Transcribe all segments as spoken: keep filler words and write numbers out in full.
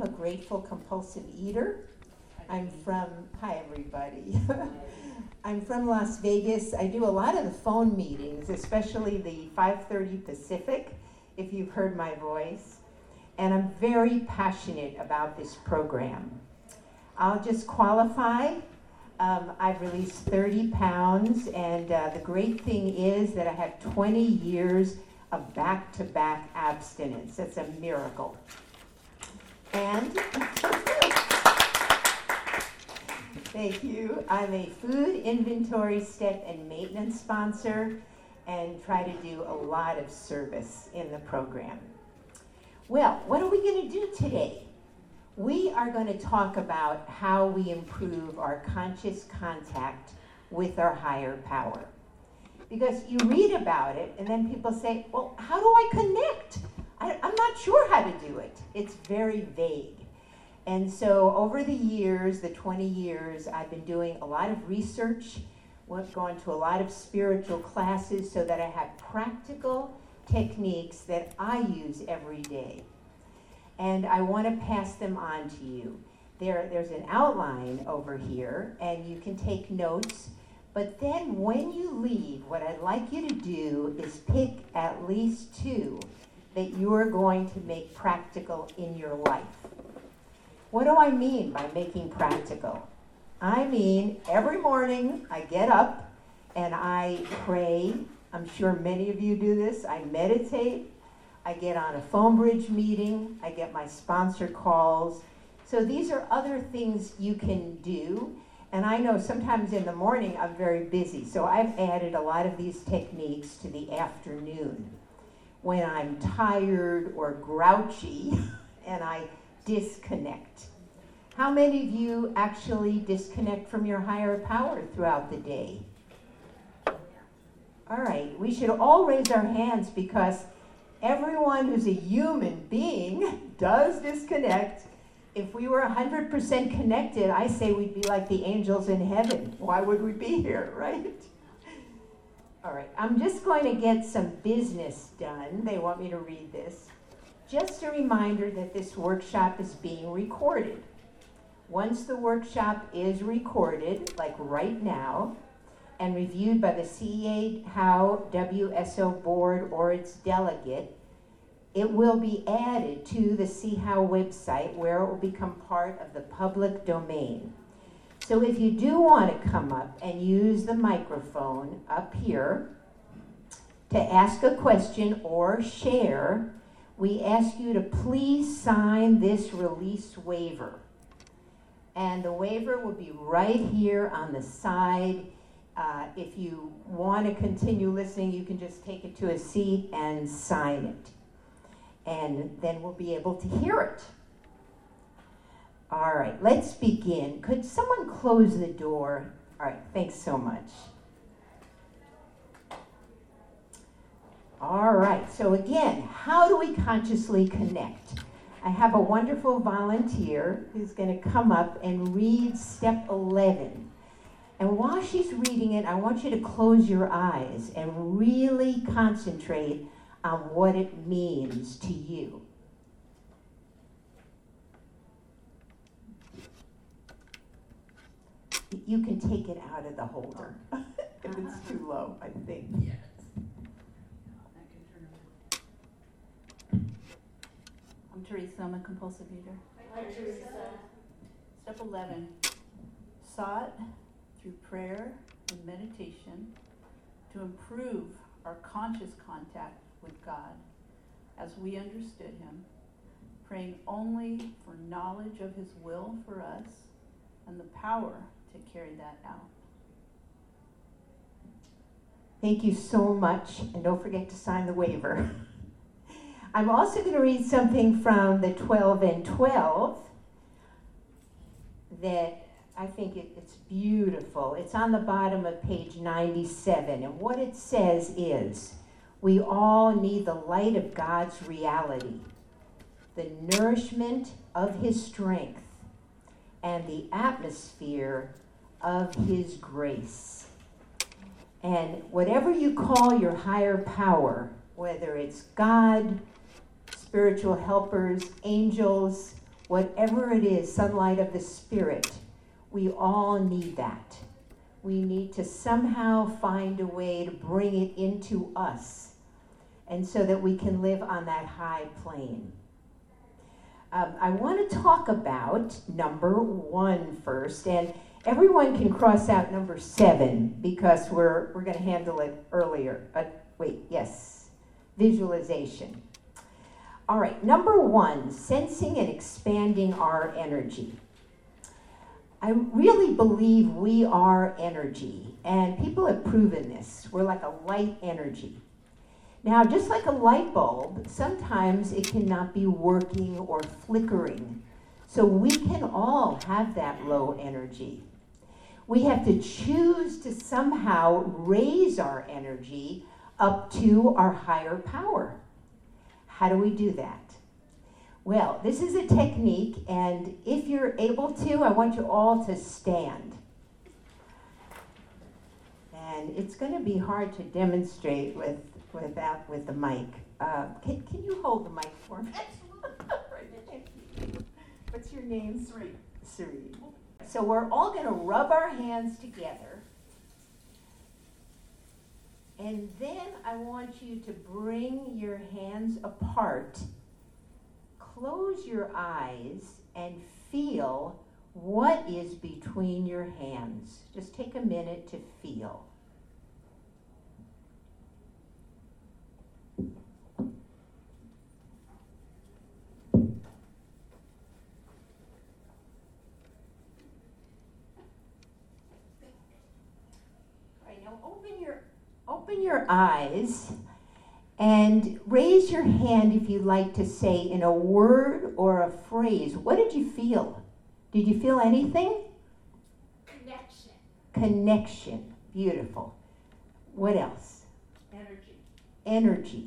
a grateful compulsive eater. I'm from, hi everybody. I'm from Las Vegas. I do a lot of the phone meetings, especially the five thirty Pacific, if you've heard my voice. And I'm very passionate about this program. I'll just qualify. Um, I've released thirty pounds, and uh, the great thing is that I have twenty years of back-to-back abstinence. That's a miracle. And thank you. I'm a food inventory step and maintenance sponsor and try to do a lot of service in the program. Well, what are we going to do today? We are going to talk about how we improve our conscious contact with our higher power. Because you read about it, and then people say, well, how do I connect? I, I'm not sure how to do it. It's very vague. And so over the years, the twenty years, I've been doing a lot of research, gone to a lot of spiritual classes so that I have practical techniques that I use every day. And I want to pass them on to you. There, there's an outline over here, and you can take notes. But then when you leave, what I'd like you to do is pick at least two that you're going to make practical in your life. What do I mean by making practical? I mean, every morning I get up and I pray. I'm sure many of you do this. I meditate. I get on a phone bridge meeting. I get my sponsor calls. So these are other things you can do. And I know sometimes in the morning I'm very busy. So I've added a lot of these techniques to the afternoon when I'm tired or grouchy and I disconnect. How many of you actually disconnect from your higher power throughout the day? All right, we should all raise our hands because everyone who's a human being does disconnect. If we were one hundred percent connected, I say we'd be like the angels in heaven. Why would we be here, right? All right, I'm just going to get some business done. They want me to read this. Just a reminder that this workshop is being recorded. Once the workshop is recorded, like right now, and reviewed by the C E A How W S O board or its delegate, it will be added to the C How website where it will become part of the public domain. So if you do want to come up and use the microphone up here to ask a question or share, we ask you to please sign this release waiver. And the waiver will be right here on the side. Uh, if you want to continue listening, you can just take it to a seat and sign it. And then we'll be able to hear it. All right, let's begin. Could someone close the door? All right, thanks so much. All right, so again, how do we consciously connect? I have a wonderful volunteer who's going to come up and read step eleven. And while she's reading it, I want you to close your eyes and really concentrate on what it means to you. You can take it out of the holder if it's too low, I think. Yes. I'm Teresa, I'm a compulsive eater. Hi, Teresa. Step eleven, sought through prayer and meditation to improve our conscious contact with God as we understood Him, praying only for knowledge of His will for us and the power to carry that out. Thank you so much, and don't forget to sign the waiver. I'm also going to read something from the twelve and twelve that I think it, it's beautiful. It's on the bottom of page ninety-seven, and what it says is, we all need the light of God's reality, the nourishment of His strength, and the atmosphere of His grace. And whatever you call your higher power, whether it's God, spiritual helpers, angels, whatever it is, sunlight of the Spirit, we all need that. We need to somehow find a way to bring it into us, and so that we can live on that high plane. Um, I want to talk about number one first, and everyone can cross out number seven because we're we're going to handle it earlier. Uh, wait, yes, visualization. All right, number one, sensing and expanding our energy. I really believe we are energy, and people have proven this. We're like a light energy. Now, just like a light bulb, sometimes it cannot be working or flickering. So we can all have that low energy. We have to choose to somehow raise our energy up to our higher power. How do we do that? Well, this is a technique, and if you're able to, I want you all to stand. And it's going to be hard to demonstrate with without with the mic. Uh, can, can you hold the mic for me? What's your name? Serene. Serene. So we're all going to rub our hands together. And then I want you to bring your hands apart. Close your eyes and feel what is between your hands. Just take a minute to feel. All right, now open your open your eyes. And raise your hand if you'd like to say in a word or a phrase. What did you feel? Did you feel anything? Connection. Connection. Beautiful. What else? Energy. Energy.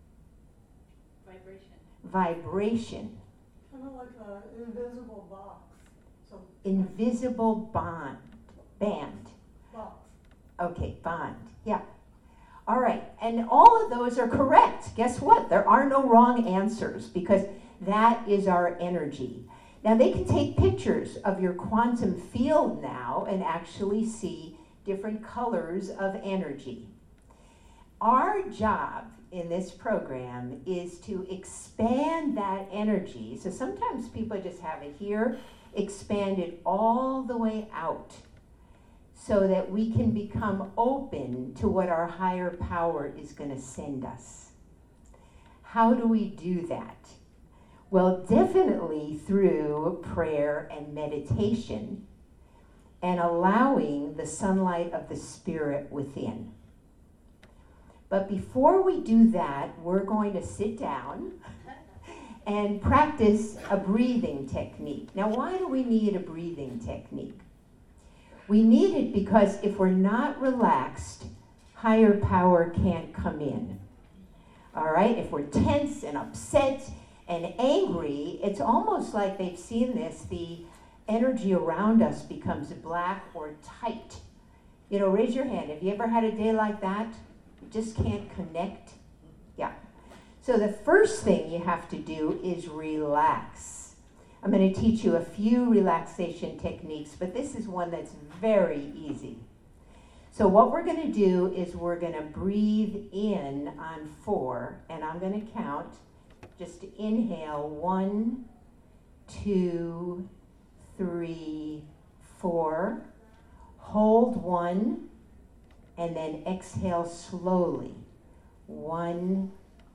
Vibration. Vibration. Kind of like an invisible box. So Invisible bond. Band. box. Okay, bond. Yeah. All right, and all of those are correct. Guess what? There are no wrong answers because that is our energy. Now, they can take pictures of your quantum field now and actually see different colors of energy. Our job in this program is to expand that energy. So sometimes people just have it here, expand it all the way out, so that we can become open to what our higher power is going to send us. How do we do that? Well, definitely through prayer and meditation and allowing the sunlight of the Spirit within. But before we do that, we're going to sit down and practice a breathing technique. Now, why do we need a breathing technique? We need it because if we're not relaxed, higher power can't come in. All right? If we're tense and upset and angry, it's almost like they've seen this. The energy around us becomes black or tight. You know, raise your hand. Have you ever had a day like that? You just can't connect? Yeah. So the first thing you have to do is relax. I'm going to teach you a few relaxation techniques, but this is one that's very easy. So what we're going to do is we're going to breathe in on four, and I'm going to count. Just inhale, one, two, three, four. Hold one, and then exhale slowly. One,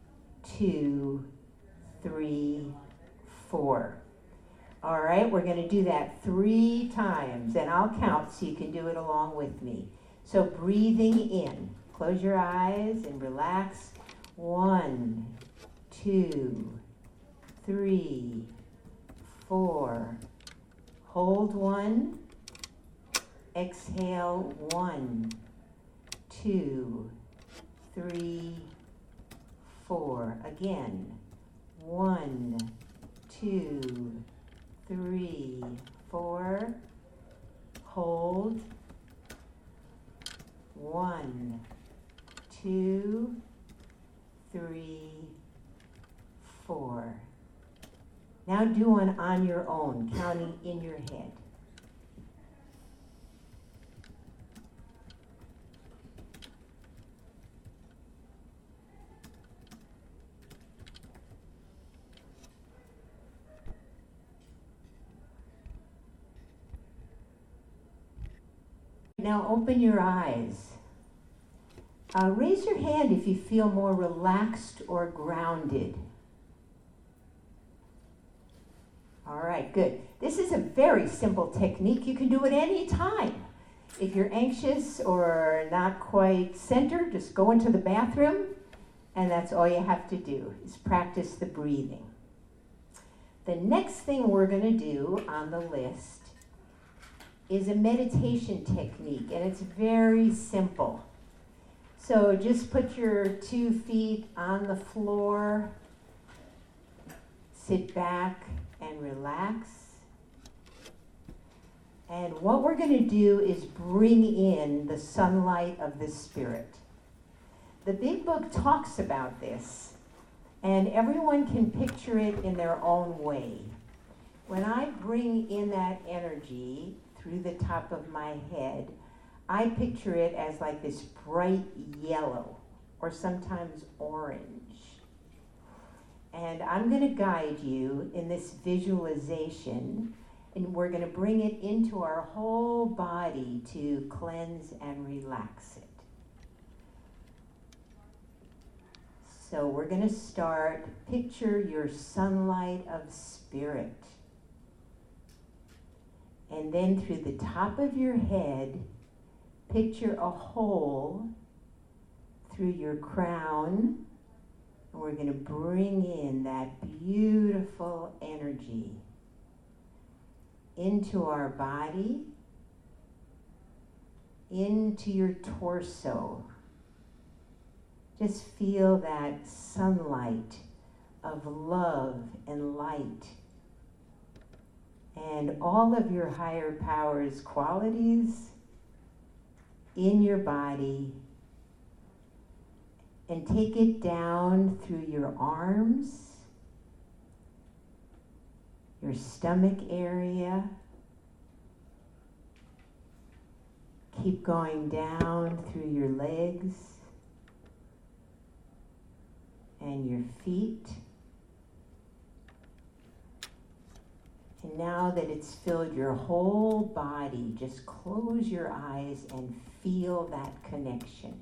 two, three, four. All right, we're going to do that three times, and I'll count so you can do it along with me. So breathing in, close your eyes and relax. One, two, three, four. Hold one. Exhale, one, two, three, four. Again, one, two, three, four. Hold. One, two, three, four. Now do one on your own, counting in your head. Now open your eyes. Uh, raise your hand if you feel more relaxed or grounded. All right, good. This is a very simple technique. You can do it any time. If you're anxious or not quite centered, just go into the bathroom, and that's all you have to do, is practice the breathing. The next thing we're going to do on the list is a meditation technique, and it's very simple. So just put your two feet on the floor, sit back and relax. And what we're going to do is bring in the sunlight of the Spirit. The Big Book talks about this, and everyone can picture it in their own way. When I bring in that energy through the top of my head, I picture it as like this bright yellow or sometimes orange. And I'm going to guide you in this visualization, and we're going to bring it into our whole body to cleanse and relax it. So we're going to start. Picture your sunlight of spirit. And then through the top of your head, picture a hole through your crown. And we're going to bring in that beautiful energy into our body, into your torso. Just feel that sunlight of love and light. And all of your higher powers qualities in your body, and take it down through your arms, your stomach area. Keep going down through your legs and your feet. And now that it's filled your whole body, just close your eyes and feel that connection.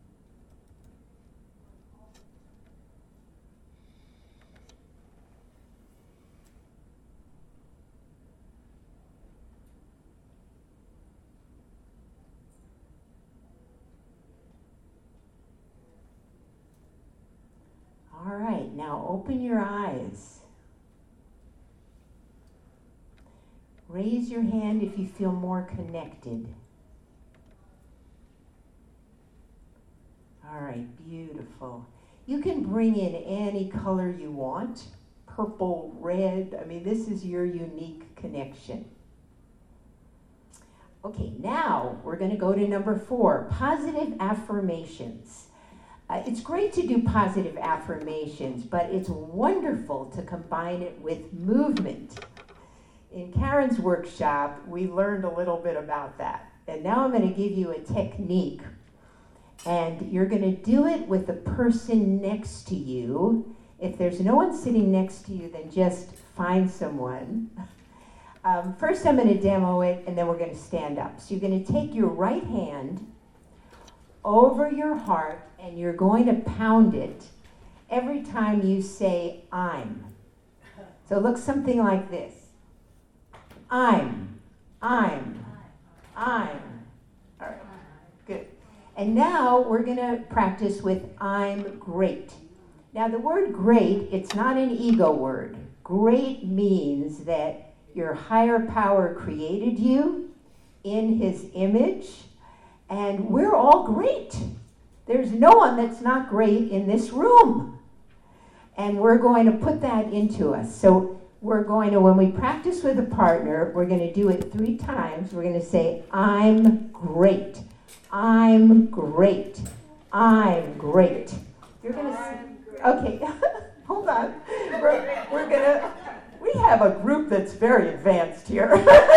All right, now open your eyes. Raise your hand if you feel more connected. All right, beautiful. You can bring in any color you want. Purple, red. I mean, this is your unique connection. Okay, now we're going to go to number four, positive affirmations. Uh, it's great to do positive affirmations, but it's wonderful to combine it with movement. In Karen's workshop, we learned a little bit about that. And now I'm going to give you a technique. And you're going to do it with the person next to you. If there's no one sitting next to you, then just find someone. Um, first, I'm going to demo it, and then we're going to stand up. So you're going to take your right hand over your heart, and you're going to pound it every time you say, I'm. So it looks something like this. I'm, I'm, I'm. All right, good. And now we're going to practice with I'm great. Now the word great, it's not an ego word. Great means that your higher power created you in his image, and we're all great. There's no one that's not great in this room. And we're going to put that into us. So we're going to, when we practice with a partner, we're going to do it three times. We're going to say, I'm great. I'm great. I'm great. You're going to say, okay, hold on. We're, we're going to, We have a group that's very advanced here.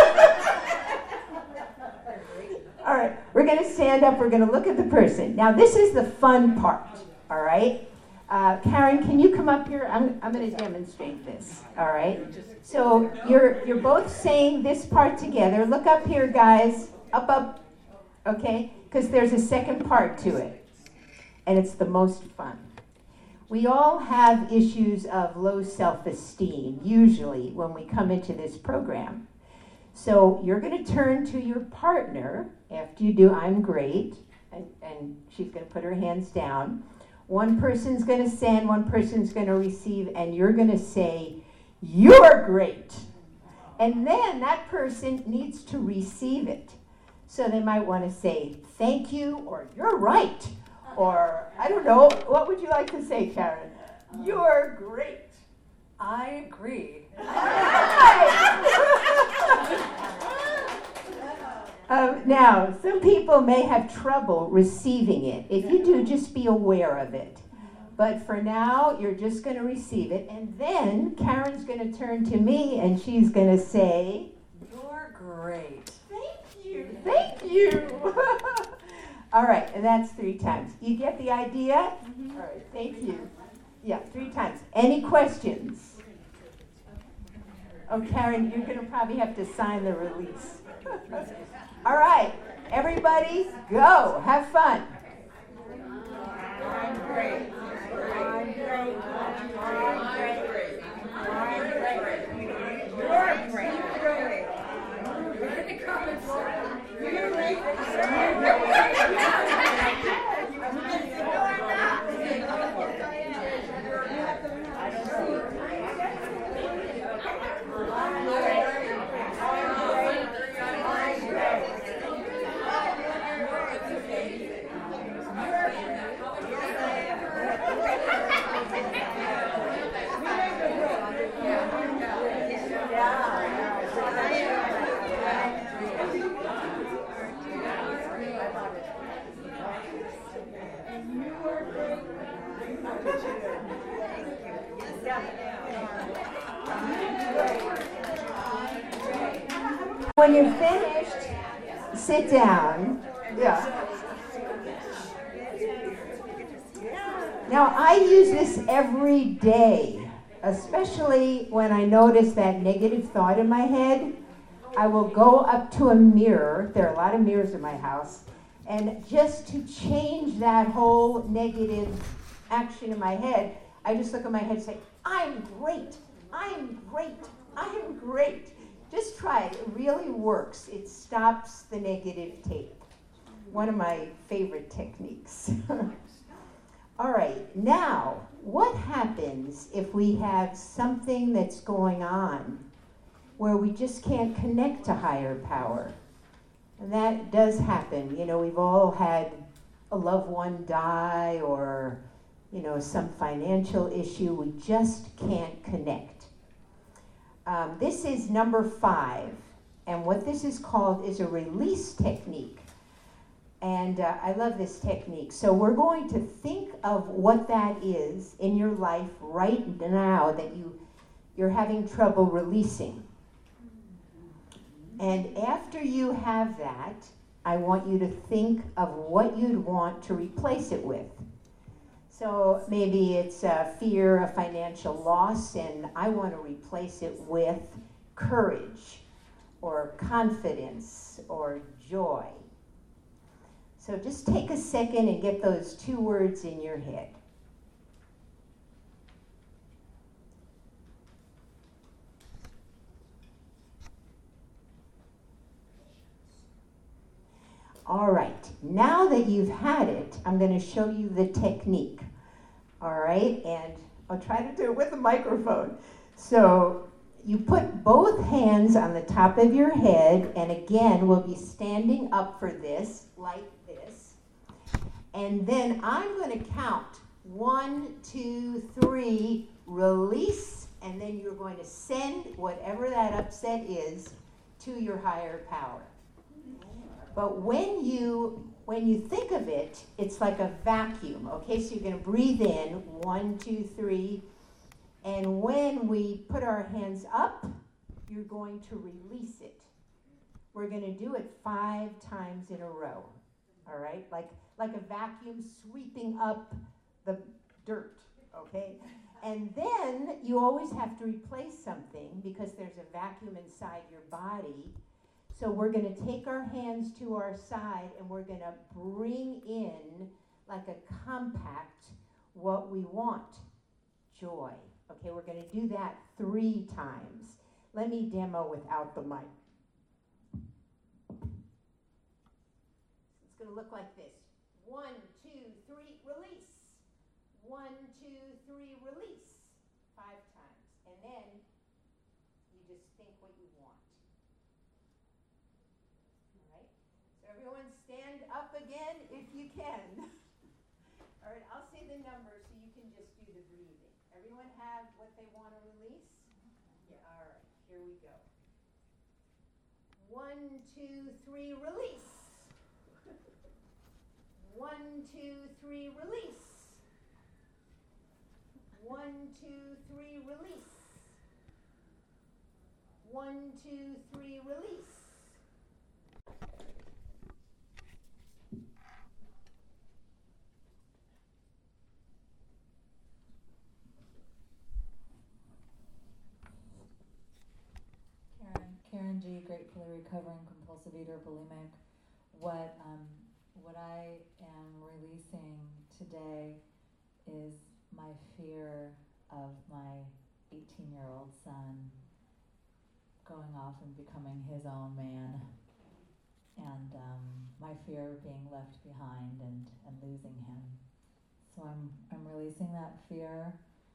All right, we're going to stand up. We're going to look at the person. Now, this is the fun part, all right? Uh, Karen, can you come up here? I'm, I'm going to demonstrate this, all right? So you're you're both saying this part together. Look up here, guys. Up, up, okay? Because there's a second part to it, and it's the most fun. We all have issues of low self-esteem, usually, when we come into this program. So you're going to turn to your partner after you do I'm great, and, and she's going to put her hands down. One person's going to send, one person's going to receive, and you're going to say, you're great. And then that person needs to receive it. So they might want to say, thank you, or you're right, or I don't know, what would you like to say, Karen? You're great. I agree. um, now, some people may have trouble receiving it. If you do, just be aware of it. But for now, you're just going to receive it. And then Karen's going to turn to me and she's going to say, You're great. Thank you. Thank you. All right, and that's three times. You get the idea? Mm-hmm. All right, thank you. Yeah, three times. Any questions? Oh, Karen, you're going to probably have to sign the release. All right, everybody, go. Have fun. I'm great. I'm great. I'm great. I'm great. You're great. Put in the comments. You're great. When you're finished, sit down. Yeah. Now, I use this every day, especially when I notice that negative thought in my head. I will go up to a mirror. There are a lot of mirrors in my house. And just to change that whole negative action in my head, I just look at my head and say, I'm great. I'm great. I'm great. Just try it. It really works. It stops the negative tape. One of my favorite techniques. All right. Now, what happens if we have something that's going on where we just can't connect to higher power? And that does happen. You know, we've all had a loved one die or, you know, some financial issue. We just can't connect. Um, this is number five, and what this is called is a release technique. And uh, I love this technique. So we're going to think of what that is in your life right now that you, you're having trouble releasing. And after you have that, I want you to think of what you'd want to replace it with. So maybe it's a fear of financial loss, and I want to replace it with courage or confidence or joy. So just take a second and get those two words in your head. All right, now that you've had it, I'm going to show you the technique. All right, and I'll try to do it with a microphone. So you put both hands on the top of your head, and again, we'll be standing up for this, like this. And then I'm going to count one, two, three, release, and then you're going to send whatever that upset is to your higher power. But when you when you think of it, it's like a vacuum, okay? So you're going to breathe in, one, two, three, And when we put our hands up, you're going to release it. We're going to do it five times in a row, all right? Like, like a vacuum sweeping up the dirt, okay? And then you always have to replace something because there's a vacuum inside your body. So we're going to take our hands to our side and we're going to bring in, like a compact, what we want, joy. Okay, we're going to do that three times. Let me demo without the mic. It's going to look like this. One, two, three, release. One, two, three, release. Five times. And then you just think what you want. All right? So everyone stand up again if you can. All right, I'll say the numbers so you can just do the breathing. Everyone have what they want to release? Yeah, all right, here we go. One, two, three, release. One, two, three, release. One, two, three, release. One, two, three, release. Karen, Karen G, gratefully recovering compulsive eater, bulimic. What um, what I am releasing today is my fear of my eighteen-year-old son going off and becoming his own man, and um, my fear of being left behind and, and losing him. So I'm I'm releasing that fear.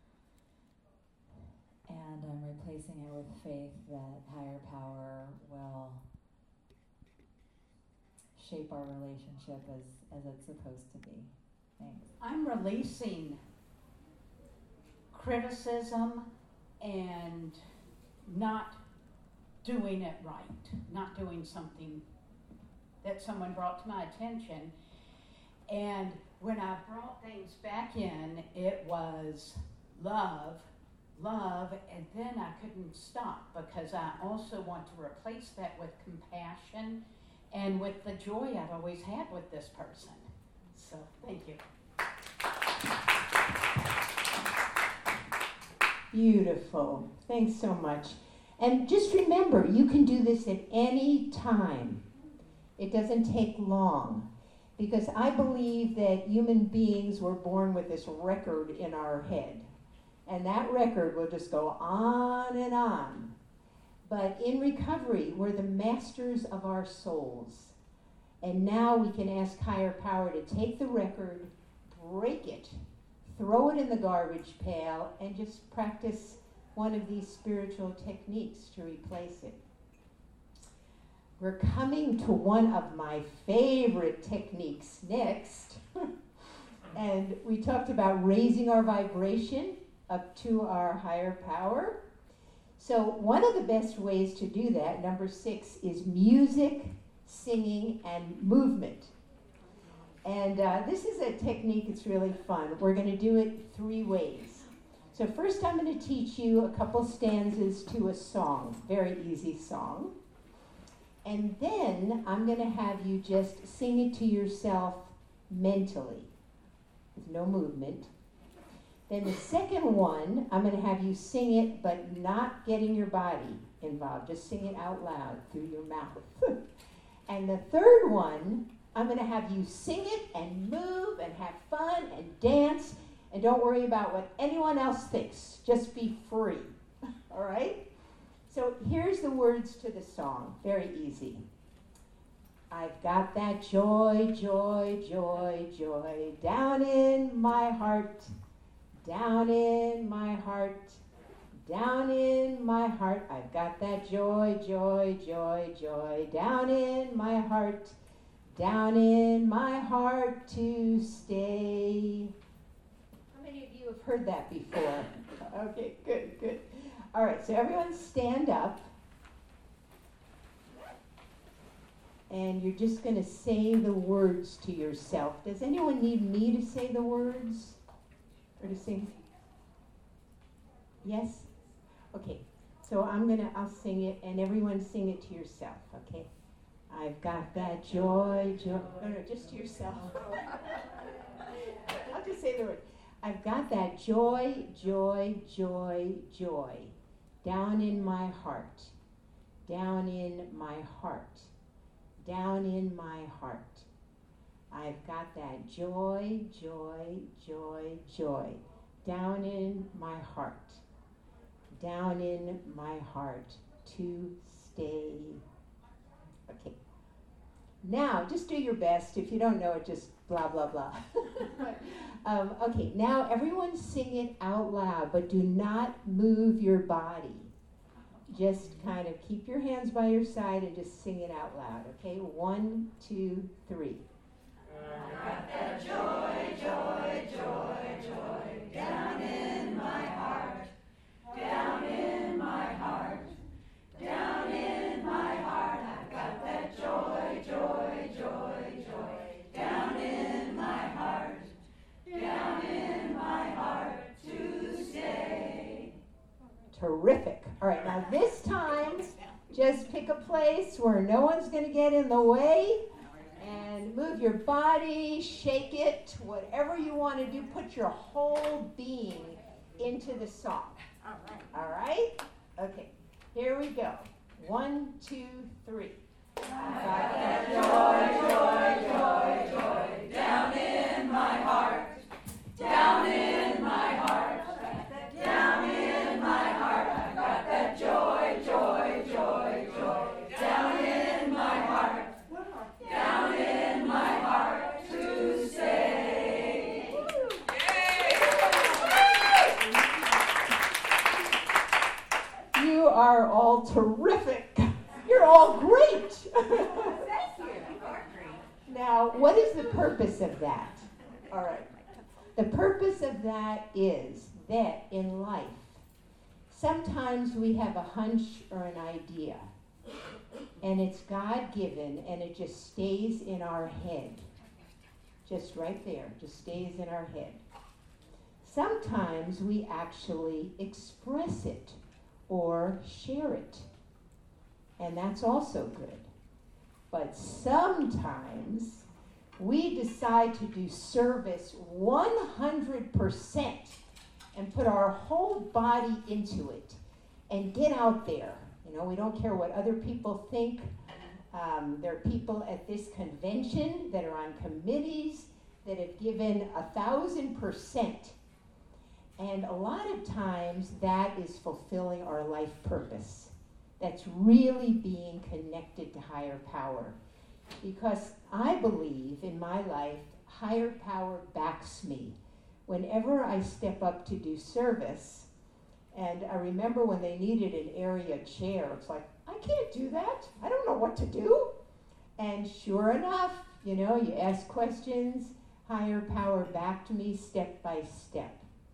And I'm replacing it with faith that higher power will shape our relationship as, as it's supposed to be. Thanks. I'm releasing criticism and not doing it right, not doing something that someone brought to my attention. And when I brought things back in, it was love. love, and then I couldn't stop because I also want to replace that with compassion and with the joy I've always had with this person. So, thank you. Beautiful. Thanks so much. And just remember, you can do this at any time. It doesn't take long because I believe that human beings were born with this record in our head. And that record will just go on and on. But in recovery, we're the masters of our souls. And now we can ask higher power to take the record, break it, throw it in the garbage pail, and just practice one of these spiritual techniques to replace it. We're coming to one of my favorite techniques next. And we talked about raising our vibration up to our higher power. So one of the best ways to do that, number six, is music, singing, and movement. And uh, this is a technique that's really fun. We're going to do it three ways. So first I'm going to teach you a couple stanzas to a song, very easy song. And then I'm going to have you just sing it to yourself mentally, with no movement. Then the second one, I'm going to have you sing it, but not getting your body involved. Just sing it out loud through your mouth. And the third one, I'm going to have you sing it and move and have fun and dance. And don't worry about what anyone else thinks. Just be free. All right? So here's the words to the song. Very easy. I've got that joy, joy, joy, joy down in my heart. Down in my heart, down in my heart, I've got that joy, joy, joy, joy, down in my heart, down in my heart to stay. How many of you have heard that before? Okay, good, good. All right, so everyone stand up. And you're just going to say the words to yourself. Does anyone need me to say the words? Or to sing? Yes? Okay. So I'm going to, I'll sing it, and everyone sing it to yourself, okay? I've got that joy, joy. No, no, just to yourself. I'll just say the word. I've got that joy, joy, joy, joy down in my heart, down in my heart, down in my heart. I've got that joy, joy, joy, joy down in my heart, down in my heart to stay. Okay. Now, just do your best. If you don't know it, just blah, blah, blah. um, okay, now everyone sing it out loud, but do not move your body. Just kind of keep your hands by your side and just sing it out loud, okay? One, two, three. I got that joy, joy, joy, joy down in my heart, down in my heart, down in my heart. I've got that joy, joy, joy, joy down in my heart, down in my heart to stay. Terrific. All right, now this time, just pick a place where no one's going to get in the way. And move your body, shake it, whatever you want to do. Put your whole being into the song. All right. All right? Okay, here we go. One, two, three. I've got that joy, joy, joy, joy down in my heart, down in my heart, down in my heart. I've got that joy, joy, joy, joy down in my heart. Down in my heart to stay. You are all terrific. You're all great. Now, what is the purpose of that? All right. The purpose of that is that in life, sometimes we have a hunch or an idea. And it's God-given, and it just stays in our head. Just right there, just stays in our head. Sometimes we actually express it or share it, and that's also good. But sometimes we decide to do service one hundred percent and put our whole body into it and get out there. You know, we don't care what other people think. Um, there are people at this convention that are on committees that have given a thousand percent. And a lot of times that is fulfilling our life purpose. That's really being connected to higher power. Because I believe in my life, higher power backs me. Whenever I step up to do service, and I remember when they needed an area chair, it's like, I can't do that. I don't know what to do. And sure enough, you know, you ask questions, higher power backed me step by step.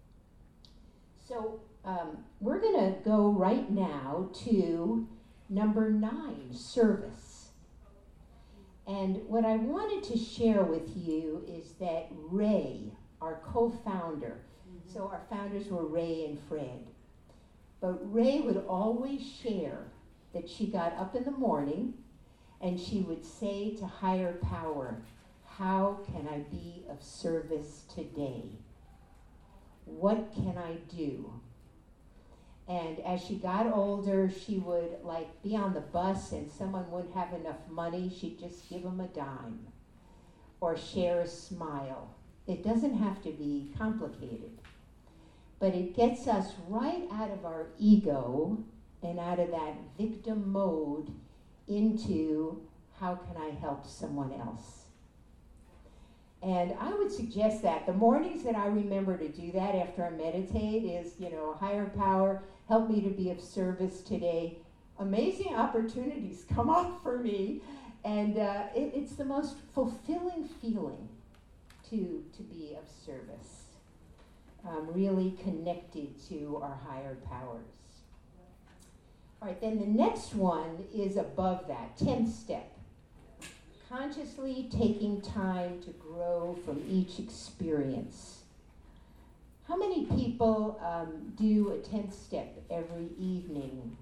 So um, we're going to go right now to number nine, service. And what I wanted to share with you is that Ray, our co-founder, mm-hmm. so our founders were Ray and Fred, but Ray would always share that she got up in the morning and she would say to higher power, how can I be of service today? What can I do? And as she got older, she would like be on the bus and someone wouldn't have enough money. She'd just give them a dime or share a smile. It doesn't have to be complicated, but it gets us right out of our ego and out of that victim mode into how can I help someone else? And I would suggest that the mornings that I remember to do that after I meditate is, you know, higher power, help me to be of service today. Amazing opportunities come up for me, and uh, it, it's the most fulfilling feeling to, to be of service. Um, really connected to our higher powers. All right, then the next one is above that, tenth step. Consciously taking time to grow from each experience. How many people um, do a tenth step every evening?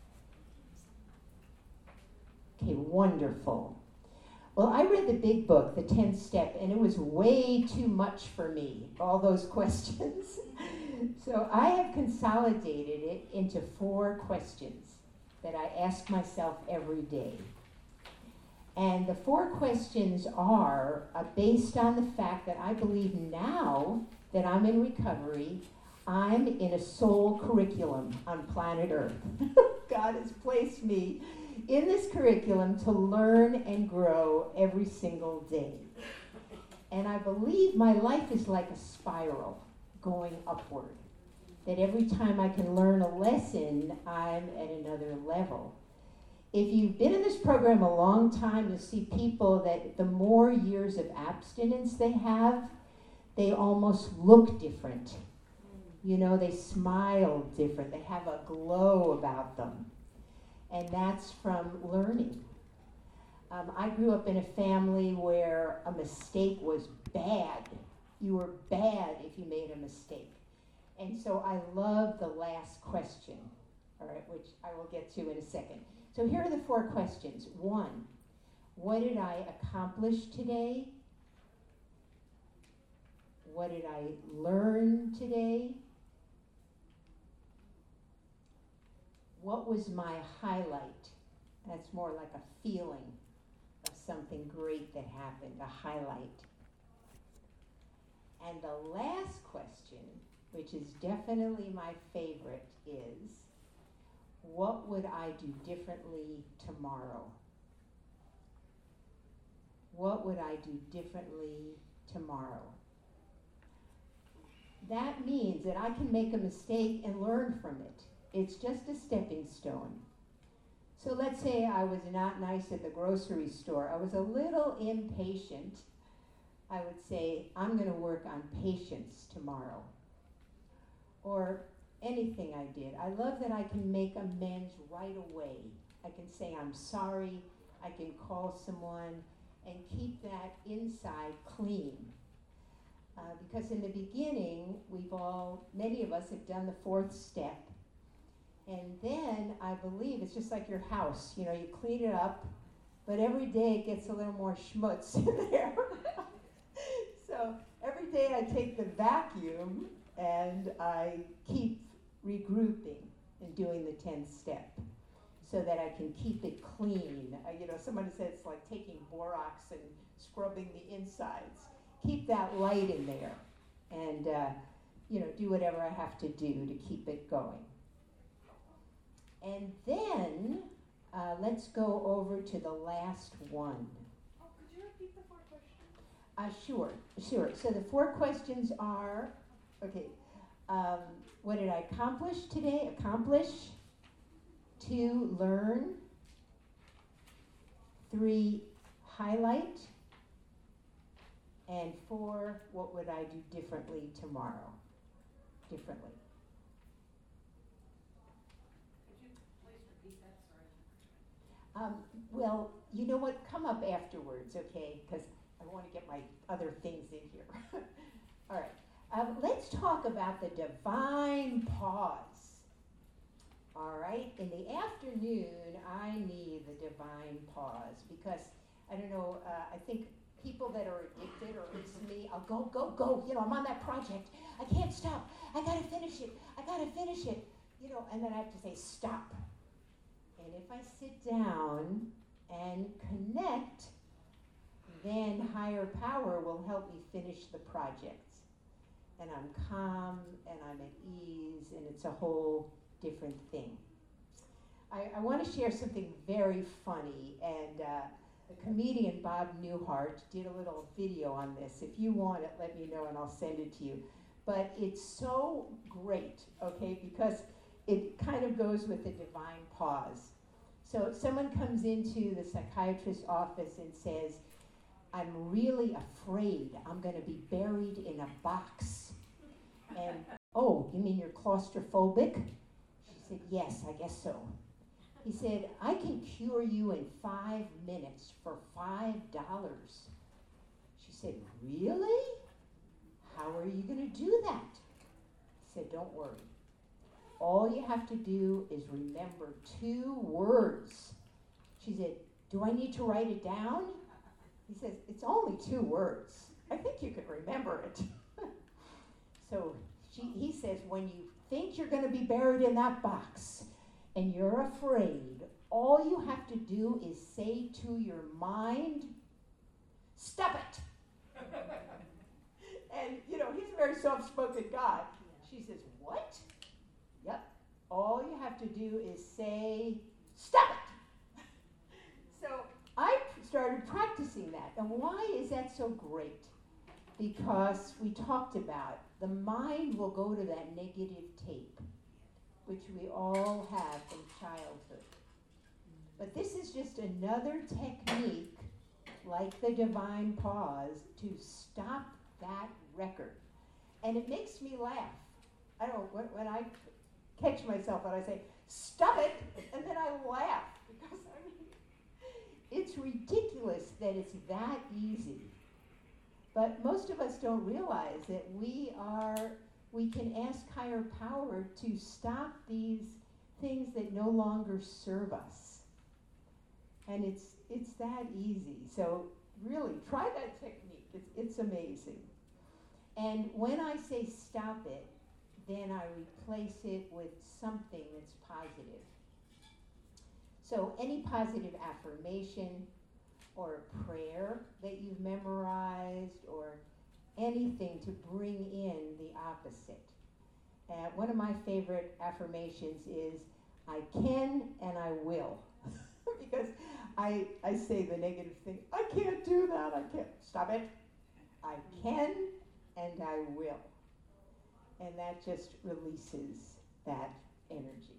Okay, wonderful. Well, I read the big book, The tenth Step, and it was way too much for me, all those questions. So I have consolidated it into four questions that I ask myself every day. And the four questions are uh, based on the fact that I believe now that I'm in recovery, I'm in a soul curriculum on planet Earth. God has placed me in this curriculum to learn and grow every single day. And I believe my life is like a spiral going upward. That every time I can learn a lesson, I'm at another level. If you've been in this program a long time, you'll see people that the more years of abstinence they have, they almost look different. You know, they smile different. They have a glow about them. And that's from learning. Um, I grew up in a family where a mistake was bad. You were bad if you made a mistake. And so I love the last question, all right, which I will get to in a second. So here are the four questions. One, what did I accomplish today? What did I learn today? What was my highlight? That's more like a feeling of something great that happened, a highlight. And the last question, which is definitely my favorite, is what would I do differently tomorrow? What would I do differently tomorrow? That means that I can make a mistake and learn from it. It's just a stepping stone. So let's say I was not nice at the grocery store. I was a little impatient. I would say, I'm going to work on patience tomorrow. Or anything I did. I love that I can make amends right away. I can say I'm sorry. I can call someone and keep that inside clean. Uh, because in the beginning, we've all, many of us have done the fourth step. And then I believe it's just like your house. You know, you clean it up, but every day it gets a little more schmutz in there. So every day I take the vacuum and I keep regrouping and doing the tenth step so that I can keep it clean. Uh, you know, somebody said it's like taking Borax and scrubbing the insides. Keep that light in there and, uh, you know, do whatever I have to do to keep it going. And then uh, let's go over to the last one. Oh, could you repeat the four questions? Uh, sure, sure. So the four questions are, okay, um, what did I accomplish today? Accomplish. Two, learn. Three, highlight. And four, what would I do differently tomorrow? Differently. Um, well, you know what? Come up afterwards, okay? Because I want to get my other things in here. All right. Um, let's talk about the divine pause. All right? In the afternoon, I need the divine pause because, I don't know, uh, I think people that are addicted, or it's me, I'll go, go, go. You know, I'm on that project. I can't stop. I got to finish it. I got to finish it. You know, and then I have to say, stop. And if I sit down and connect, then higher power will help me finish the project. And I'm calm and I'm at ease and it's a whole different thing. I, I want to share something very funny, and uh, the comedian Bob Newhart did a little video on this. If you want it, let me know and I'll send it to you. But it's so great, okay, because it kind of goes with the divine pause. So if someone comes into the psychiatrist's office and says, I'm really afraid I'm going to be buried in a box. And, oh, you mean you're claustrophobic? She said, yes, I guess so. He said, I can cure you in five minutes for five dollars. She said, really? How are you going to do that? said, don't worry. All you have to do is remember two words. She said, do I need to write it down? He says, it's only two words. I think you can remember it. So she, he says, when you think you're going to be buried in that box and you're afraid, all you have to do is say to your mind, stop it. And, you know, he's a very soft-spoken guy. She says, what? Yep. All you have to do is say, stop it. So I started practicing that. And why is that so great? Because we talked about the mind will go to that negative tape, which we all have from childhood. But this is just another technique, like the divine pause, to stop that record. And it makes me laugh. I don't know, when, when I catch myself and I say, stop it, and then I laugh, because I mean, it's ridiculous that it's that easy. But most of us don't realize that we are, we can ask higher power to stop these things that no longer serve us. And it's it's that easy. So really, try that technique. It's, it's amazing. And when I say stop it, then I replace it with something that's positive. So any positive affirmation or a prayer that you've memorized or anything to bring in the opposite. Uh, one of my favorite affirmations is, I can and I will. Because I, I say the negative thing, I can't do that, I can't. Stop it. I can and I will. And that just releases that energy.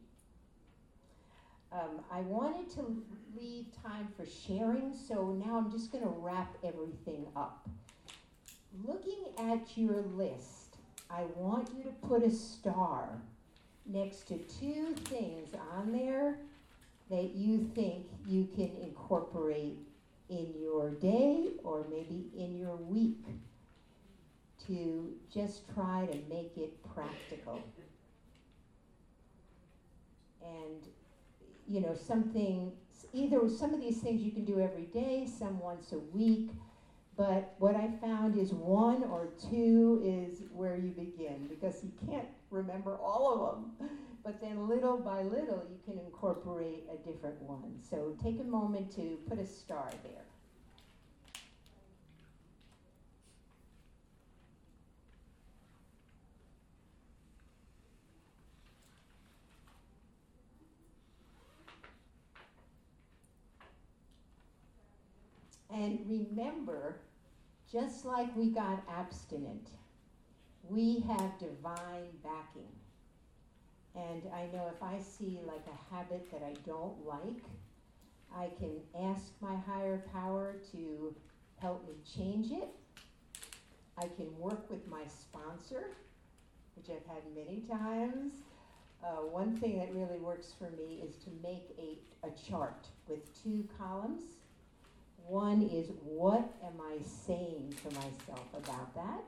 Um, I wanted to leave time for sharing, so now I'm just going to wrap everything up. Looking at your list, I want you to put a star next to two things on there that you think you can incorporate in your day or maybe in your week to just try to make it practical. And, you know, something, either some of these things you can do every day, some once a week, but what I found is one or two is where you begin, because you can't remember all of them. But then little by little, you can incorporate a different one. So take a moment to put a star there. And remember, just like we got abstinent, we have divine backing. And I know if I see like a habit that I don't like, I can ask my higher power to help me change it. I can work with my sponsor, which I've had many times. Uh, one thing that really works for me is to make a, a chart with two columns. One is, what am I saying to myself about that?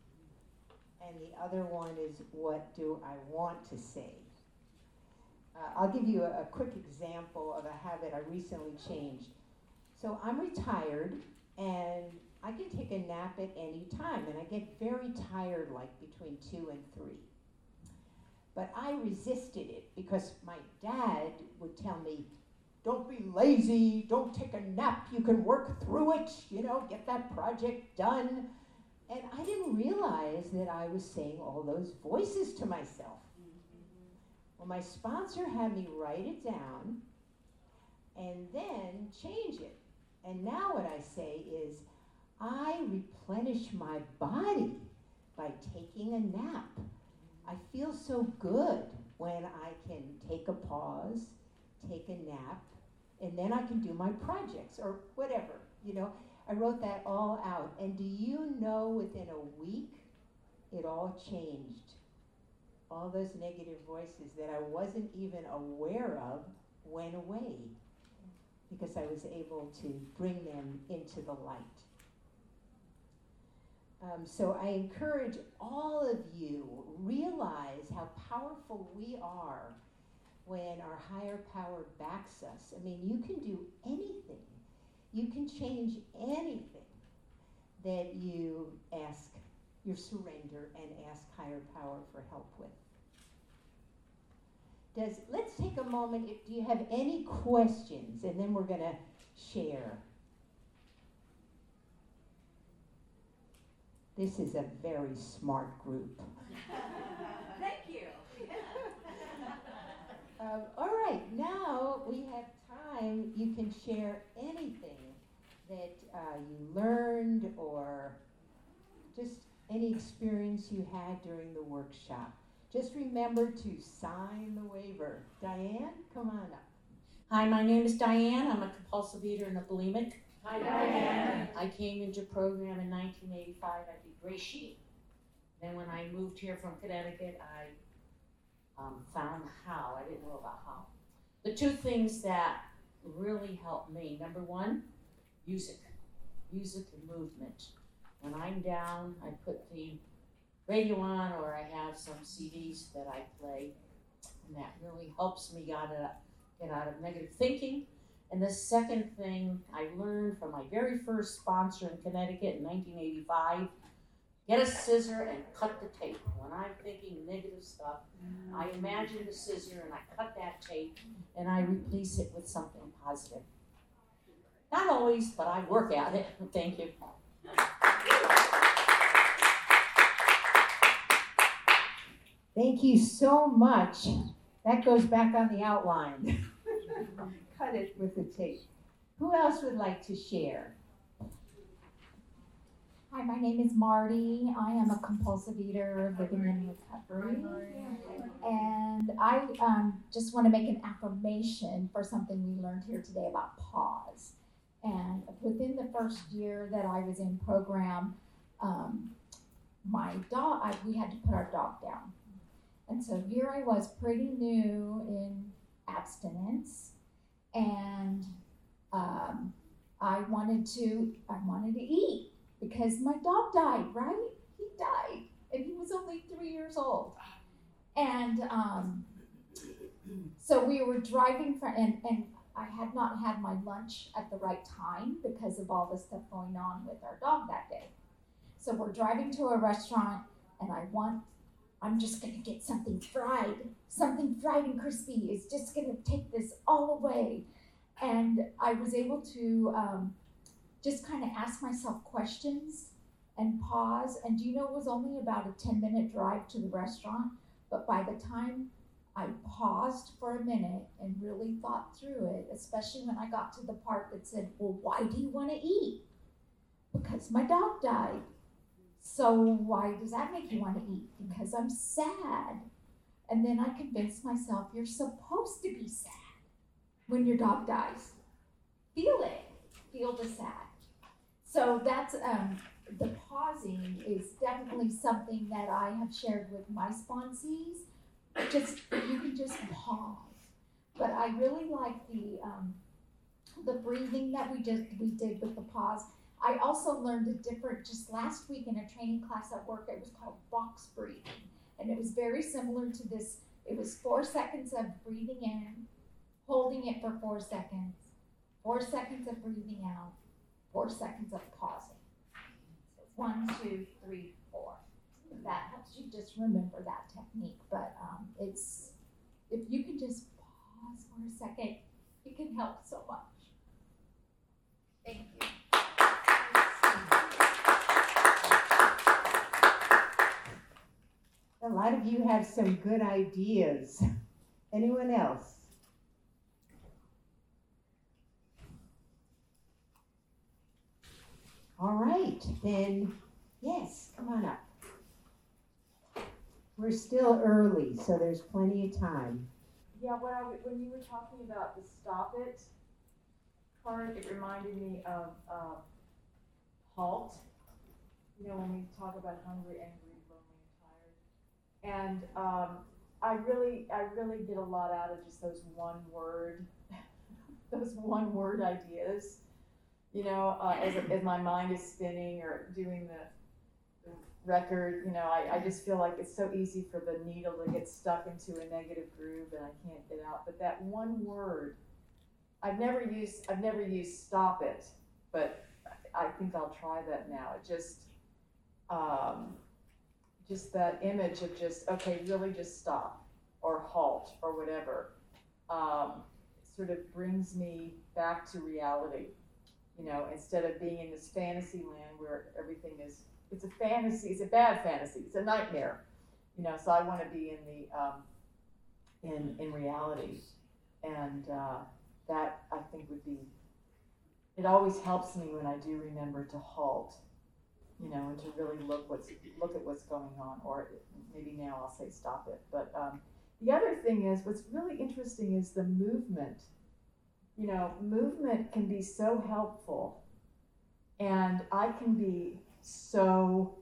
And the other one is, what do I want to say? Uh, I'll give you a, a quick example of a habit I recently changed. So I'm retired, and I can take a nap at any time, and I get very tired, like between two and three. But I resisted it because my dad would tell me, don't be lazy, don't take a nap, you can work through it, you know, get that project done. And I didn't realize that I was saying all those voices to myself. Well, my sponsor had me write it down and then change it. And now what I say is, I replenish my body by taking a nap. I feel so good when I can take a pause, take a nap, and then I can do my projects or whatever, you know. I wrote that all out. And do you know, within a week, it all changed. All those negative voices that I wasn't even aware of went away because I was able to bring them into the light. Um, so I encourage all of you, realize how powerful we are when our higher power backs us. I mean, you can do anything. You can change anything that you ask, your surrender, and ask higher power for help with. Does, let's take a moment. If, do you have any questions? And then we're going to share. This is a very smart group. Thank you. um, all right, now we have time. You can share anything that uh, you learned or just any experience you had during the workshop. Just remember to sign the waiver. Diane, come on up. Hi, my name is Diane. I'm a compulsive eater and a bulimic. Hi, Diane. I came into program in nineteen eighty-five at the Gray Sheet. Then when I moved here from Connecticut, I um, found how. I didn't know about how. The two things that really helped me, number one, music. Music and movement. When I'm down, I put the radio on or I have some C Ds that I play, and that really helps me get out of, get out of negative thinking. And the second thing I learned from my very first sponsor in Connecticut in nineteen eighty-five, get a scissor and cut the tape. When I'm thinking negative stuff, I imagine the scissor and I cut that tape and I replace it with something positive. Not always, but I work at it. Thank you. Thank you so much. That goes back on the outline. Cut it with the tape. Who else would like to share? Hi, my name is Marty. I am a compulsive eater living in recovery. And I um, just want to make an affirmation for something we learned here today about pause. And within the first year that I was in program, um, my dog, I, we had to put our dog down. And so here I was, pretty new in abstinence, and um, I wanted to, I wanted to eat because my dog died, right? He died, and he was only three years old. And um, so we were driving, for, and, and I had not had my lunch at the right time because of all the stuff going on with our dog that day. So we're driving to a restaurant, and I want, I'm just gonna get something fried. Something fried and crispy is just gonna take this all away. And I was able to um, just kind of ask myself questions and pause. And do you know, it was only about a ten minute drive to the restaurant, but by the time I paused for a minute and really thought through it, especially when I got to the part that said, well, why do you wanna eat? Because my dog died. So why does that make you want to eat? Because I'm sad. And then I convinced myself, you're supposed to be sad when your dog dies. Feel it. Feel the sad. So that's, um, the pausing is definitely something that I have shared with my sponsees. Just, you can just pause. But I really like the, um, the breathing that we just, we did with the pause. I also learned a different, just last week in a training class at work, it was called box breathing. And it was very similar to this. It was four seconds of breathing in, holding it for four seconds, four seconds of breathing out, four seconds of pausing. So one, two, three, four. That helps you just remember that technique. But um, it's, if you can just pause for a second, it can help so much. Thank you. A lot of you have some good ideas. Anyone else? All right, then, yes, come on up. We're still early, so there's plenty of time. Yeah, when, I, when you were talking about the stop it part, it reminded me of uh, HALT. You know, when we talk about hungry, angry, lonely, and tired. And um, I really, I really get a lot out of just those one word, those one word ideas. You know, uh, as, as my mind is spinning or doing the record, you know, I, I just feel like it's so easy for the needle to get stuck into a negative groove and I can't get out. But that one word, I've never used, I've never used stop it, but I think I'll try that now. It just, um, just that image of just, okay, really just stop or halt or whatever, um, sort of brings me back to reality, you know, instead of being in this fantasy land where everything is, it's a fantasy, it's a bad fantasy, it's a nightmare, you know, so I want to be in the, um, in, in reality, and uh, that I think would be, it always helps me when I do remember to halt, you know, and to really look what's, look at what's going on, or maybe now I'll say stop it, but um, the other thing is, what's really interesting is the movement. You know, movement can be so helpful, and I can be so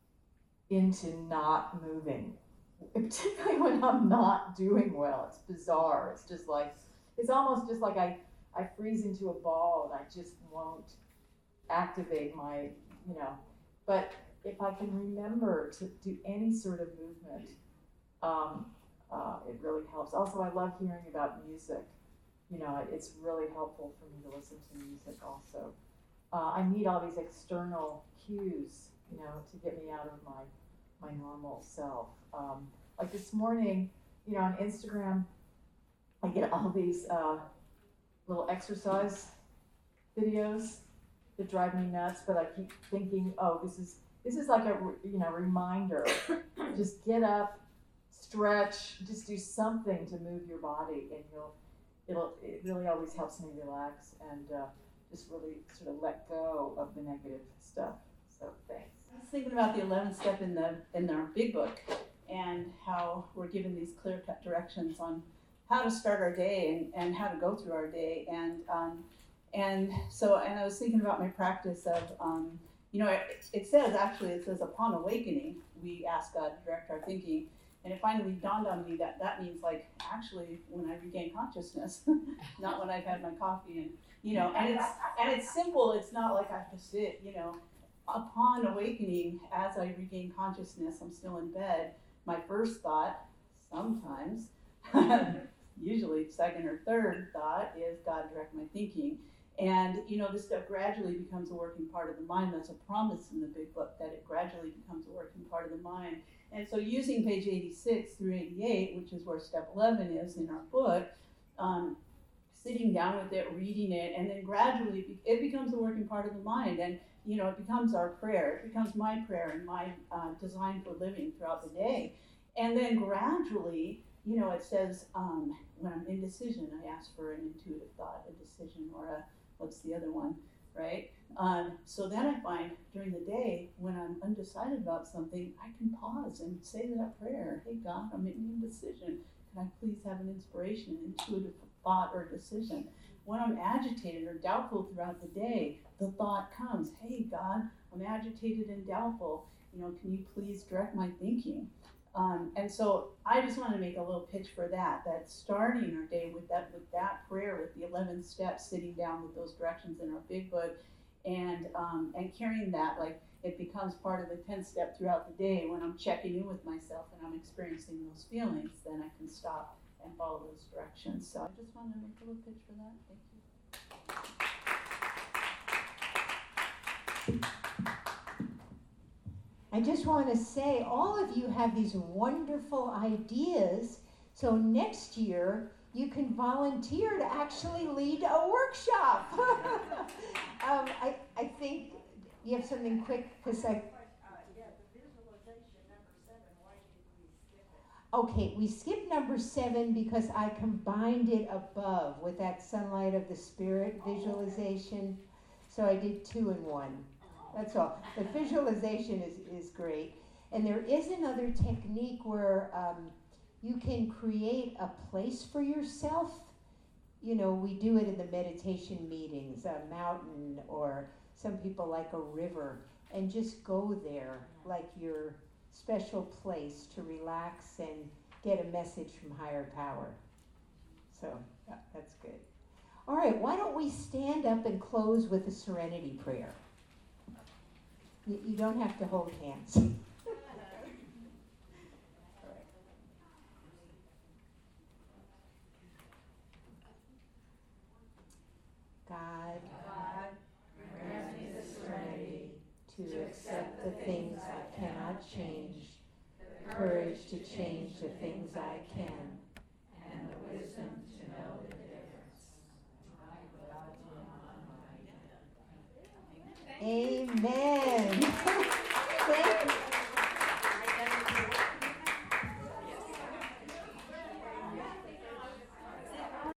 into not moving, particularly when I'm not doing well. It's bizarre. It's just like, it's almost just like I, I freeze into a ball and I just won't activate my, you know, but if I can remember to do any sort of movement, um, uh, it really helps. Also, I love hearing about music. You know, it's really helpful for me to listen to music also. Uh, I need all these external cues, you know, to get me out of my my normal self. Um, like this morning, you know, on Instagram, I get all these uh, little exercise videos that drive me nuts, but I keep thinking, oh, this is this is like a you know reminder. Just get up, stretch, just do something to move your body, and you'll it'll it really always helps me relax and uh, just really sort of let go of the negative stuff. So thanks. I was thinking about the eleventh step in the in our big book, and how we're given these clear-cut directions on how to start our day and, and how to go through our day, and um, and so and I was thinking about my practice of um, you know it, it says actually it says upon awakening we ask God to direct our thinking, and it finally dawned on me that that means like actually when I regain consciousness, not when I've had my coffee, and you know and it's and it's simple. It's not like I have to sit, you know. Upon awakening, as I regain consciousness, I'm still in bed. My first thought, sometimes, usually second or third thought, is God direct my thinking. And you know, this stuff gradually becomes a working part of the mind. That's a promise in the big book, that it gradually becomes a working part of the mind. And so using page eighty-six through eighty-eight, which is where step eleven is in our book, um, sitting down with it, reading it, and then gradually it becomes a working part of the mind. And you know, it becomes our prayer. It becomes my prayer and my uh, design for living throughout the day. And then gradually, you know, it says um, when I'm indecision, I ask for an intuitive thought, a decision, or a, what's the other one, right? Um, so then I find during the day, when I'm undecided about something, I can pause and say that prayer. Hey, God, I'm making a decision. Can I please have an inspiration, an intuitive thought or decision? When I'm agitated or doubtful throughout the day, the thought comes, hey, God, I'm agitated and doubtful. You know, can you please direct my thinking? Um, and so I just want to make a little pitch for that, that starting our day with that with that prayer, with the eleven steps, sitting down with those directions in our big book, and um, and carrying that, like it becomes part of the tenth step throughout the day. When I'm checking in with myself and I'm experiencing those feelings, then I can stop and follow those directions. So I just wanted to make a little pitch for that. Thank you. I just want to say, all of you have these wonderful ideas, so next year you can volunteer to actually lead a workshop. um, I, I think you have something quick, because I... Okay, we skipped number seven because I combined it above with that sunlight of the spirit visualization. So I did two in one. That's all. The visualization is, is great. And there is another technique where um, you can create a place for yourself. You know, we do it in the meditation meetings, a mountain, or some people like a river, and just go there like your special place to relax and get a message from higher power. So yeah, that's good. All right, why don't we stand up and close with a serenity prayer? You, you don't have to hold hands. God, God, grant me the serenity to accept the things I cannot change, the courage to change the things I can, and the wisdom to know the difference. Amen.